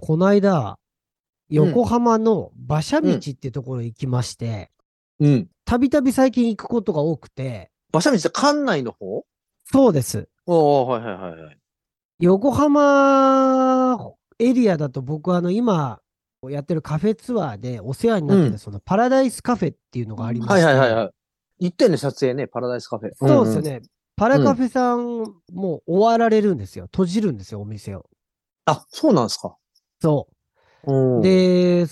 こないだ、 うん。 横浜の馬車道っうん。 てところ行きまして、 うん。 たびたび最近行くことが多くて、 馬車道って館内の方？ そうです。 おー、はいはいはいはい。 横浜エリアだと僕は今やってるカフェツアーでお世話になってるうん。 そのパラダイスカフェっていうのがありまはいして、 はいはいはい。行ってんね、撮影ね、パラダイスカフェ。うんうん。 そうですよね。パラうん。 カフェさんもう終わられるんですよ。閉じるんですよ、お店を。 あ、そうなんですか。 そう。 うん。 で、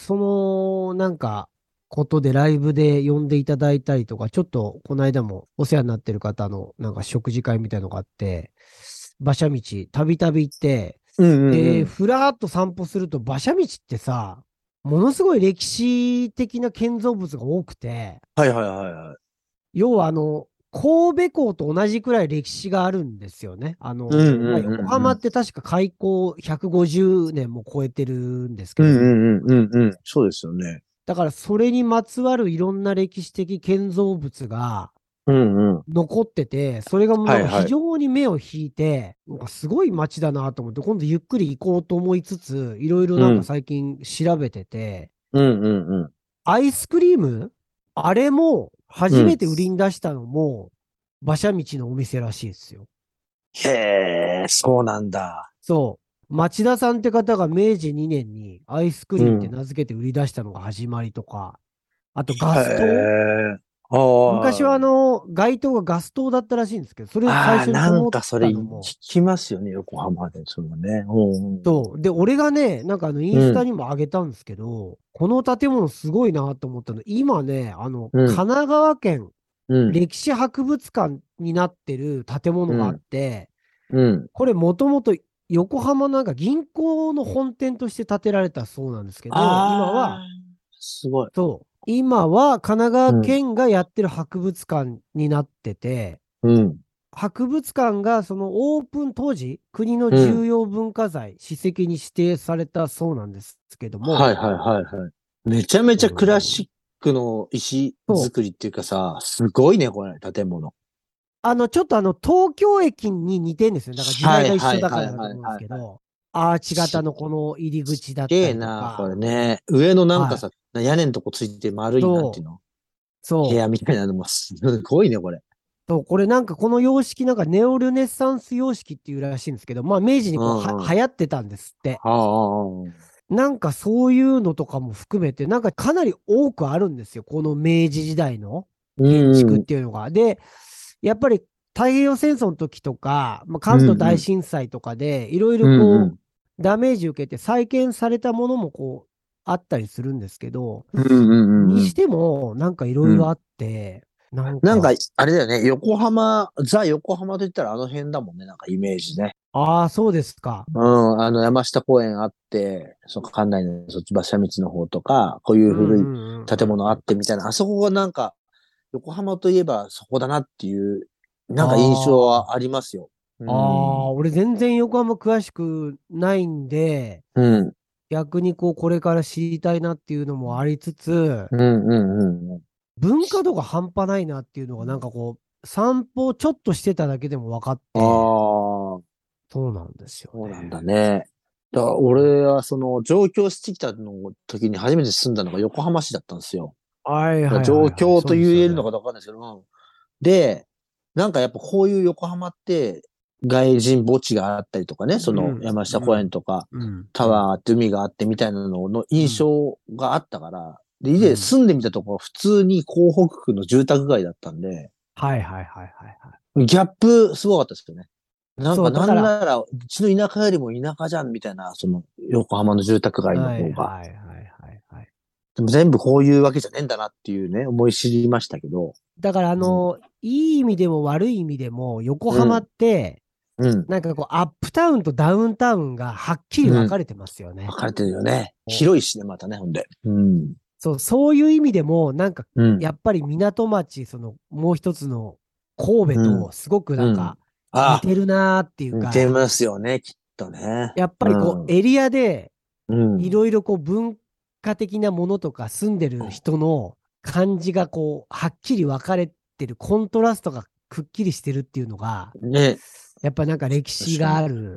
ことでライブで呼んでいただいたりとか、ちょっとこの間もお世話になってる方の食事会みたいのがあって、馬車道、たびたび行って、 うんうんうで、 ん。 ふらーっと散歩すると馬車道ってさ、ものすごい歴史的な建造物が多くて、 はいはいはいはい。 要は神戸港と同じくらい歴史があるんですよね。 うんう横んうんうん。 浜って確か開港150年も超えてるんですけうんれども、 うんうんうんうん。そうですよね。 だからそれにまつわるいろんな歴史的建造物がうんうん。 残ってて、それがもう非はいはい。 常に目を引いて、すごい街だなと思って、今度ゆっくり行こうと思いつつ、いろいろうん。 最近調べてて、 うんうんうん。 アイスクリームあれも初うん。 めて売りに出したのも馬車道のお店らしいですよ。 へえ、そうなんだ。 そう。町田さんって方が明治2年にアイスクリームってうん。 名付けて売り出したのが始まりとか、あとへガストえ。 昔ははい。 街灯がガス灯だったらしいんですけど、それ最ああ、 初になん灯っかそれ聞たのも、 きますよね、横浜で。そのね。うんそう。で、俺がね、インスタうん。 にも上げたんですけど、この建物すごいなと思ったの。今ね、 うん。 神奈川県うん。 歴史博物館になってる建物があっうん。 て、 うん。 これもともと横浜の銀行の本店として建てられたそうなんですけど、 ああ、すごい。 今は神奈川うん。 県がやってる博物館になってて、 うん。 博物館がそのオープン当時、国のうん。 重要文化財、史跡に指定されたそうなんですけども、 はいはいはいはい。めちゃめちゃクラうんシックの石そう。 造りっていうかさ、すごいね、これ、建物。 ちょっと東京駅に似てんですよ。だから時はい代が一緒はいはいだからだと思うんではいはいはい。 すけど、アーチ型すのこの入り口だっげたりとえな、これか、 ね。上のなんはい。 かさ、屋根のとこついて丸い、なんていうそう、 の、部そう。 屋みたいなのもすごいね、これ。 これこの様式ネオルネッサンス様式っていうらしいんですけど、まあ明治にうんうん。 流行ってたんですって。 ああ、 そういうのとかも含めて、かなり多くあるんですよ。この明治時代のう建築っん、 ていうのが。で、やっぱり太平洋戦争の時とか、まあ、 うん、 関東大うん、 震災とかで、いろいうん、うん、 ダメージ受けて再建されたものもあったりするんですけど、 うん、うん、うん、 にしても、いろうん。 いろあって、 なんか、あれだよね、横浜、ザ・横浜と言ったらあの辺だもんね、なんかイメージね。 ああ、そうですか。 うん、山下公園あって、その館内のそっち馬車道の方とか、こういううんう古いんうん建物あっうんうん。 てみたいな、あそこがなんか、横浜といえばそこだなっていう、なんか印象あはありますよ。うあ、ああ、 ん。 俺全然横浜詳しくないんで、 うん。 逆にこれから知りたいなっていうのもありつつ、 うん、うん、うん。うん。 文化度が半端ないなっていうのが散歩ちょっとしてただけでも分かっあて、 あ、 そうなんですよそうなんだね。 ね。だから俺はその上京してきたの時に初めて住んだのが横浜市だったんですよ。 はいはいは上いはい、 京とそうですよね。 言えるのかわかんないですけど、で、なんかやっぱこういう横浜って外人墓地があったりとかね、そのうん、 山下公園うん、 とかうん、 タうん、 ワーがあって海があってみたいなののうん、 印象があったから、で、以うん。 前住んでみたところ普通に港北区の住宅街だったんで、 はいはいはいはいはい。 ギャップすごかったですよね。なんそう、だかなから、 んなら、うちの田舎よりも田舎じゃんみたいな、その横浜の住宅街のはい方が。 はいはいはいはい。 でも全部こういうわけじゃねえんだなっていうね、思い知りましたけど。 だからうん。 いい意味でも悪い意味でも、横浜っうん。 て、 うん。 アップタウンとダウンタウンがはっきりうん。 分かれてますよね。 分かれてるよね。 お広いしね、またね、ほんで。うん。 そう、そういう意味でも、 うん。 やっぱり港町、もう一つの神戸うん。 とすごくうん。あ、 似てるなーっていう似てか、 ますよね、きっとね。 やっぱりうん。 エリアでうん。 いろいろ文化的なものとか住んでる人の感じがはっきり分かれてる、コントラストがくっきりしてるっていうのが、 ね。 やっぱ歴史確かに。 がある。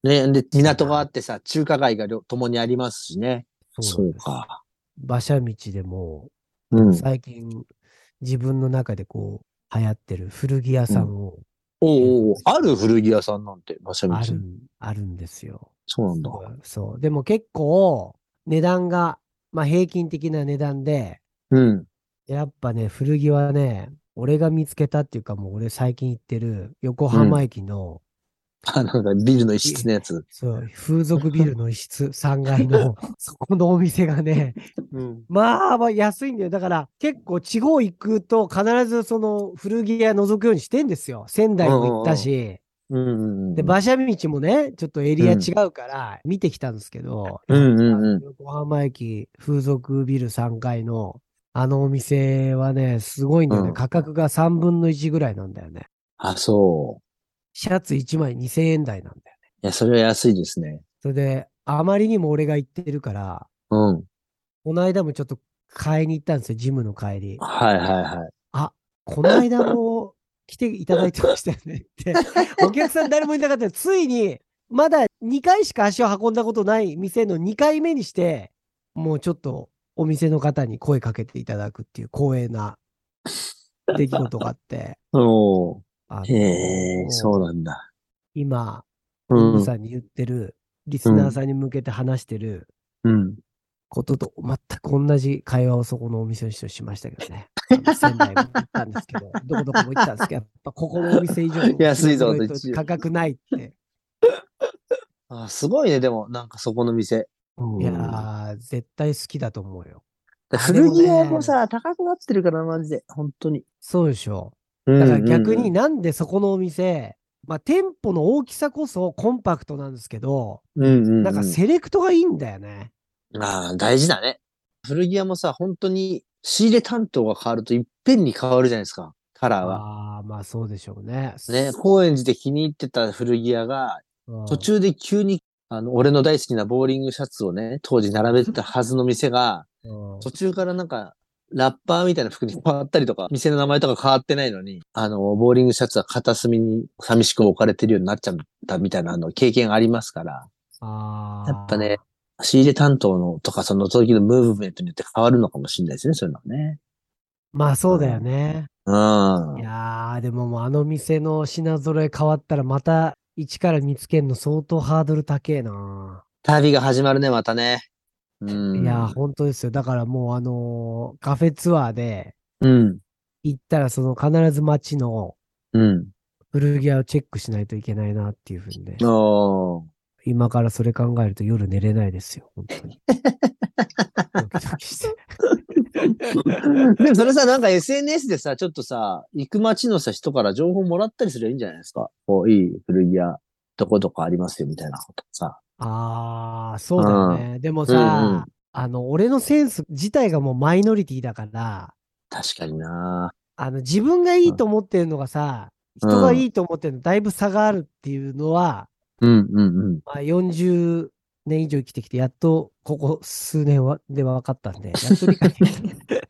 ね、で、港があってさ、中華街が共にありますしね。そうそうなんです。 か。 馬車道でも、 うん。 最近自分の中でこう流行ってる古着屋うん。 さんをよくおうおう、ある見つけて古着屋さんなんて、馬車道に。 あるんですよ。 そうなんだ。 すごい。そう。でも結構値段が、まあ平均的な値段で、 うん。 やっぱね、古着はね、俺が見つけたっていうかもう俺最近行ってる横うん。 浜駅のなんかビルの一室いのやつ。 そう、風俗ビルの一室3階のそこのお店がね、 うん。 まあ安いんだよ。だから結構地方行くと必ずその古着屋覗くようにしてんですよ。仙う台も行ったんうんし。 うん。うんで、 うんうん。 馬車道もね、ちょっとエリア違うん。 うから見てきたんですけど、 うやっんうんうん。 ぱ横浜駅風俗ビル3階のあのお店はね、すごいんだよね。 うん。 価格が3分の1ぐらいなんだよね。 あ、そう。 シャツ1枚2000円台なんだよね。 いや、それは安いですね。 それで、あまりにも俺が行ってるから、 うん。 この間もちょっと買いに行ったんですよ、ジムの帰り。 はいはいはい。 あ、この間も来ていただいてましたよねって、お客さん誰もいなかったら、ついに、まだ2回しか足を運んだことない店の2回目にして、もうちょっとお店の方に声かけていただくっていう光栄な出来事があって、 おー。へえ、そうもうなんだ。 今、ウンうん。 ムさんに言ってる、リスナーうん。 さんに向けて話してるうん。 ことと全く同じ会話をそこのお店の人としましたけどね。仙台も行ったんですけど、どこどこも行ったんですけど、やっぱここのお店以上の品安いぞ揃えとと一応。 価格ないって。 あ、すごいね、でも、なんかそこの店。 いやうん。 ー、絶対好きだと思うよ。あ、でも古着屋もね、 さ、高くなってるから、マジで。本当に。 そうでしょ。だからうんうんうん。 逆になんでそこのお店、まあ店舗の大きさこそコンパクトなんですけど、 うんなんかうんセレクトがいいんだよね。 うん。ああ、大事だね。古着屋もさ、本当に仕入れ担当が変わるといっぺんに変わるじゃないですか。カラーが。 ああ、まあそうでしょうね。 ね、高円寺で気に入ってた古着屋が、 うん。 途中で急に、俺の大好きなボーリングシャツをね、当時並べてたはずの店が、 うん。 途中からなんか、ラッパーみたいな服に変わったりとか、店の名前とか変わってないのに、ボーリングシャツは片隅に寂しく置かれてるようになっちゃったみたいな経験ありますから、やっぱね、 ああ。 仕入れ担当のとか、その時のムーブメントによって変わるのかもしれないですね、そういうのはね。 まあそうだようね。 ん。 いうん。 やー、でももうあの店の品揃え変わったらまた一から見つけるの相当ハードル高えな。 旅が始まるね、またね。ういやー、 ん。 本当ですよ。だからもうカフェツアーでうん。 行ったらその必ず街のうん。 古着屋をチェックしないといけないなっていうふうにね。 おー。 今からそれ考えると夜寝れないですよ。本当に。ドキドキして。 でもそれさ、なんか SNS でさ、ちょっとさ、行く街のさ、人から情報もらったりすればいいんじゃないですか。こう、いい古着屋、どこどこありますよ、みたいなことさ。 ああ、そうだようん。 ね。でもうんうさ、 ん。 俺のセンス自体がもうマイノリティだから、 確かにな。 自分がいうん。 いと思ってるのがさ、 う人がいん。 いと思ってるのだいぶ差があるっていうのは、 うんうんまあ、40年以上生きてきて、やっとここ数年で分かったんで、やっと理解できた。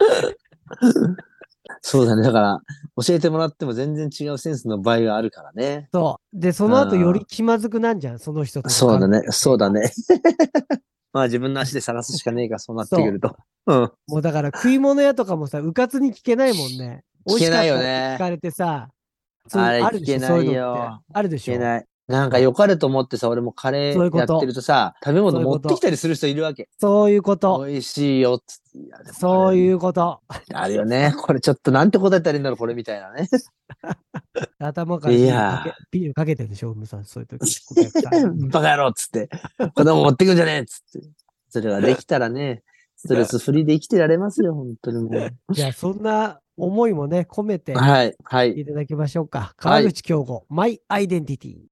そうだね。だから、教えてもらっても全然違うセンスの場合があるからね。 そう。で、そうの後よりん。 気まずくなんじゃん、その人との関そうだね。 係性が。 そうだね。まあ自分の足で探すしかねえか、そうなってくそると。うん。 う。もうだから食い物屋とかもさ、うかつに聞けないもんね。美味し聞けないよかったって聞ね。 かれてさ、そういう、 あれ聞あるでしょ、そういうけないのって。 よ。 あるでしょ。 聞けない。なんか良そう。 かれと思ってさ、俺もカそうレーやっていうこと。 るとさ、食べ物持ってきそういうこと。 たりする人いるわけ。 そういうこと。 美味しいよっつって。いや、でもこれ、 そういうこと。 あるよね。これちょっとなんて答えたらいいんだろう、これみたいなね。 頭からいやビールかけてるでしょ、ムさん、そういう時、お客さんに。 ー、バカ野郎っつって。子供持ってくんじゃねえっつって。それができたらね、ストレスフリーで生きてられますよ、本当にもう。 じゃあ、そんな思いもね、込めてはい、はい、 いただきましょうか。川はい。 口京吾、マイアイデンティティ。